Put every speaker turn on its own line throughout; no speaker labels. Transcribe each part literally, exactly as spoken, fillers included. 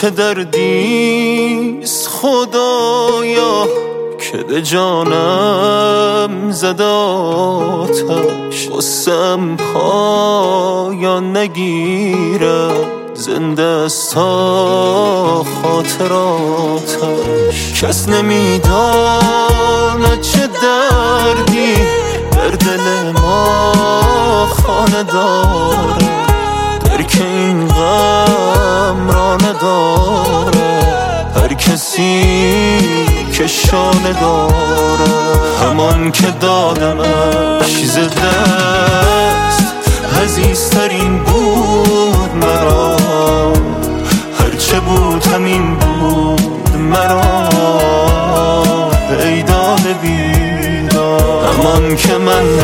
چه دردیست خدایا که به جانم زد آتش، غصه‌ام پایان نگیرد زنده است تا خاطراتش. کس نمیداند چه دردی در دل ما خانه داره، درک این غم را نداره هر کسی که شانه داره. همان که دادمش ز دست عزیزترین بود مرا، هرچه بود همین بود مرا ای داده بیدار. همان که من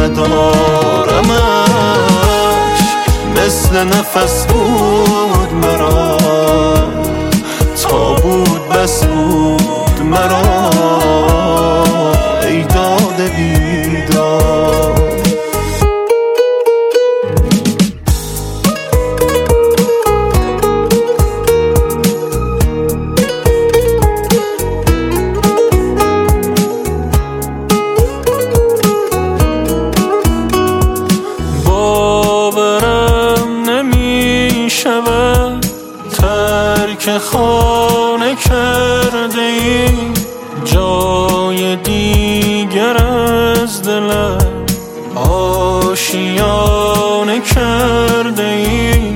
ندارمش مثل نفس بود مرا، تا بود بس بود مرا ای داده بیدار. ترک خانه کرده ای جای دیگر از دلم، آشیانه کرده ای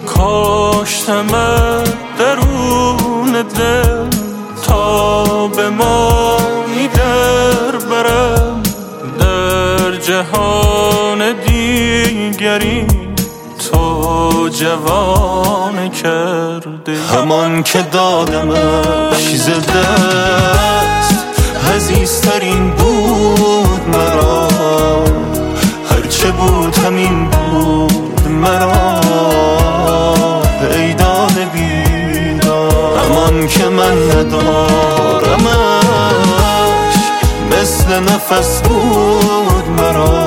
کاشتم درون دل تا به مانی در برم در جهان دیگری تو جوان کرده. همان که دادمش ز دست عزیزترین بود مرا، هرچه بود همین بود مرا ای داده بیدار. همان که من ندارمش مثل نفس بود مرا،